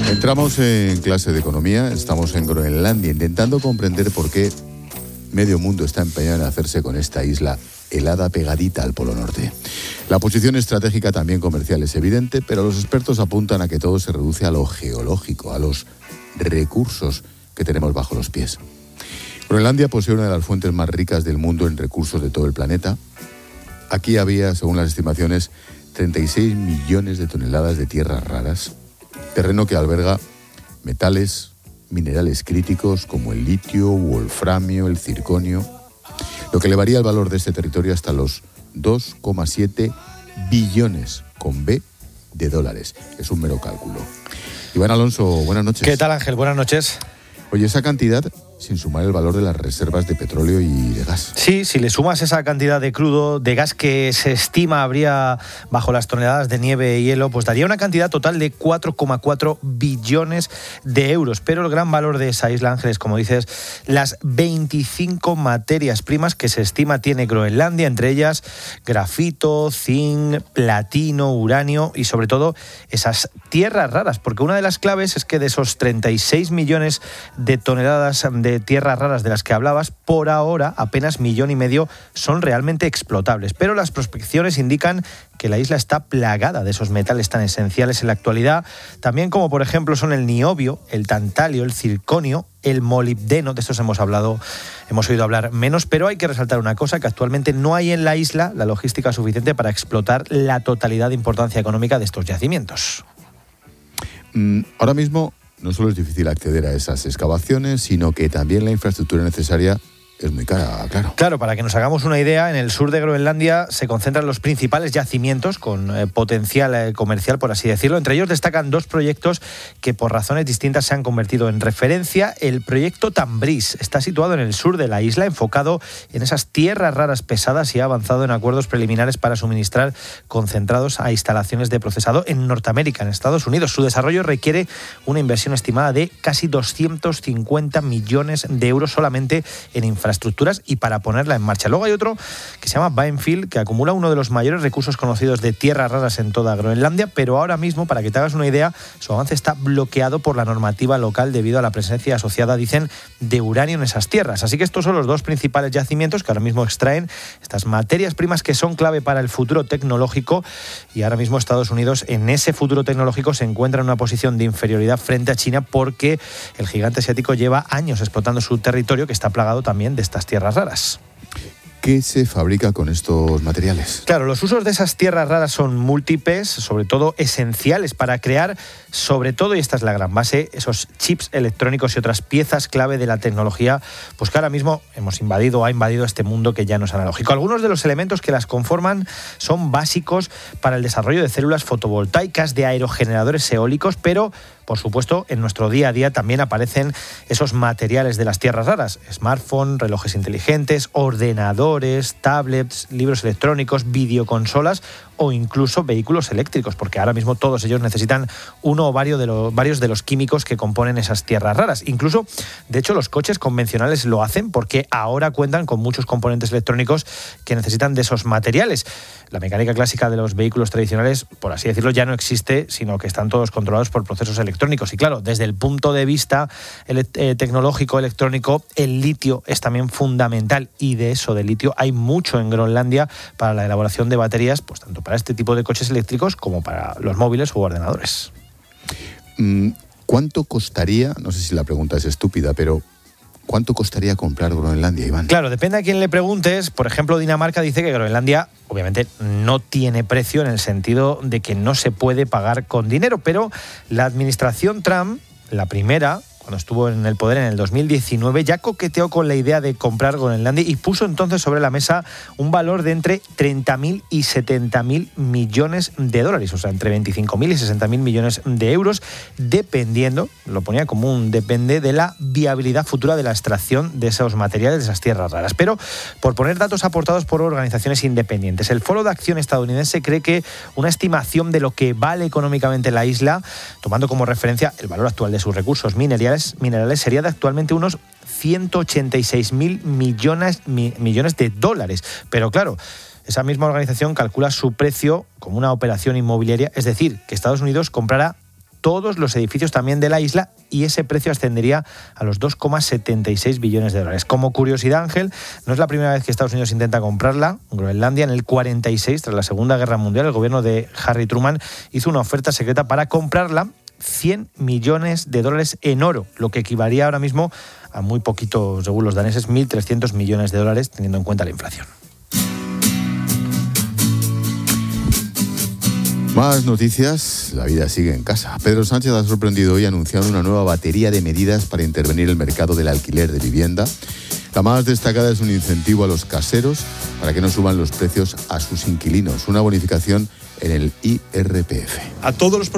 Entramos en clase de economía, estamos en Groenlandia intentando comprender por qué medio mundo está empeñado en hacerse con esta isla helada pegadita al Polo Norte. La posición estratégica también comercial es evidente, pero los expertos apuntan a que todo se reduce a lo geológico, a los recursos que tenemos bajo los pies. Groenlandia posee una de las fuentes más ricas del mundo en recursos de todo el planeta. Aquí había, según las estimaciones, 36 millones de toneladas de tierras raras, terreno que alberga metales, minerales críticos como el litio, wolframio, el circonio, lo que elevaría el valor de este territorio hasta los 2,7 billones con B de dólares. Es un mero cálculo. Iván Alonso, buenas noches. ¿Qué tal, Ángel? Buenas noches. Oye, esa cantidad sin sumar el valor de las reservas de petróleo y de gas. Sí, si le sumas esa cantidad de crudo, de gas que se estima habría bajo las toneladas de nieve y hielo, pues daría una cantidad total de 4,4 billones de euros. Pero el gran valor de esa isla, Ángeles, como dices, las 25 materias primas que se estima tiene Groenlandia, entre ellas grafito, zinc, platino, uranio y sobre todo esas tierras raras, porque una de las claves es que de esos 36 millones de toneladas de tierras raras de las que hablabas, por ahora apenas 1,5 millones son realmente explotables. Pero las prospecciones indican que la isla está plagada de esos metales tan esenciales en la actualidad, también como por ejemplo son el niobio, el tantalio, el circonio, el molibdeno. De estos hemos oído hablar menos, pero hay que resaltar una cosa, que actualmente no hay en la isla la logística suficiente para explotar la totalidad de importancia económica de estos yacimientos. Ahora mismo no solo es difícil acceder a esas excavaciones, sino que también la infraestructura necesaria es muy cara, claro. Claro, para que nos hagamos una idea, en el sur de Groenlandia se concentran los principales yacimientos con potencial comercial, por así decirlo. Entre ellos destacan 2 proyectos que por razones distintas se han convertido en referencia. El proyecto Tambris está situado en el sur de la isla, enfocado en esas tierras raras pesadas y ha avanzado en acuerdos preliminares para suministrar concentrados a instalaciones de procesado en Norteamérica, en Estados Unidos. Su desarrollo requiere una inversión estimada de casi 250 millones de euros solamente en infraestructuras y para ponerla en marcha. Luego hay otro que se llama Baenfield, que acumula uno de los mayores recursos conocidos de tierras raras en toda Groenlandia, pero ahora mismo, para que te hagas una idea, su avance está bloqueado por la normativa local debido a la presencia asociada, dicen, de uranio en esas tierras. Así que estos son los 2 principales yacimientos que ahora mismo extraen estas materias primas que son clave para el futuro tecnológico, y ahora mismo Estados Unidos en ese futuro tecnológico se encuentra en una posición de inferioridad frente a China, porque el gigante asiático lleva años explotando su territorio, que está plagado también de estas tierras raras. ¿Qué se fabrica con estos materiales? Claro, los usos de esas tierras raras son múltiples, sobre todo esenciales para crear, sobre todo, y esta es la gran base, esos chips electrónicos y otras piezas clave de la tecnología, pues que ahora mismo ha invadido este mundo que ya no es analógico. Algunos de los elementos que las conforman son básicos para el desarrollo de células fotovoltaicas, de aerogeneradores eólicos, pero por supuesto, en nuestro día a día también aparecen esos materiales de las tierras raras: smartphones, relojes inteligentes, ordenadores, tablets, libros electrónicos, videoconsolas o incluso vehículos eléctricos, porque ahora mismo todos ellos necesitan uno o varios de los químicos que componen esas tierras raras. Incluso, de hecho, los coches convencionales lo hacen, porque ahora cuentan con muchos componentes electrónicos que necesitan de esos materiales. La mecánica clásica de los vehículos tradicionales, por así decirlo, ya no existe, sino que están todos controlados por procesos electrónicos. Y claro, desde el punto de vista tecnológico, electrónico, el litio es también fundamental, y de eso, de litio, hay mucho en Groenlandia para la elaboración de baterías, pues tanto para este tipo de coches eléctricos como para los móviles u ordenadores. ¿Cuánto costaría, no sé si la pregunta es estúpida, pero ¿cuánto costaría comprar Groenlandia, Iván? Claro, depende a quién le preguntes. Por ejemplo, Dinamarca dice que Groenlandia obviamente no tiene precio, en el sentido de que no se puede pagar con dinero, pero la administración Trump, la primera, cuando estuvo en el poder en el 2019, ya coqueteó con la idea de comprar Groenlandia y puso entonces sobre la mesa un valor de entre 30.000 y 70.000 millones de dólares, o sea, entre 25.000 y 60.000 millones de euros, dependiendo, lo ponía como depende de la viabilidad futura de la extracción de esos materiales, de esas tierras raras. Pero, por poner datos aportados por organizaciones independientes, el Foro de Acción estadounidense cree que una estimación de lo que vale económicamente la isla, tomando como referencia el valor actual de sus recursos minerales, sería de actualmente unos 186.000 millones de dólares. Pero claro, esa misma organización calcula su precio como una operación inmobiliaria, es decir, que Estados Unidos comprará todos los edificios también de la isla, y ese precio ascendería a los 2,76 billones de dólares. Como curiosidad, Ángel, no es la primera vez que Estados Unidos intenta comprarla. Groenlandia, en el 46, tras la Segunda Guerra Mundial, el gobierno de Harry Truman hizo una oferta secreta para comprarla, 100 millones de dólares en oro, lo que equivaldría ahora mismo a muy poquito, según los daneses, 1.300 millones de dólares, teniendo en cuenta la inflación. Más noticias, la vida sigue en casa. Pedro Sánchez ha sorprendido hoy anunciando una nueva batería de medidas para intervenir en el mercado del alquiler de vivienda. La más destacada es un incentivo a los caseros para que no suban los precios a sus inquilinos, una bonificación en el IRPF. A todos los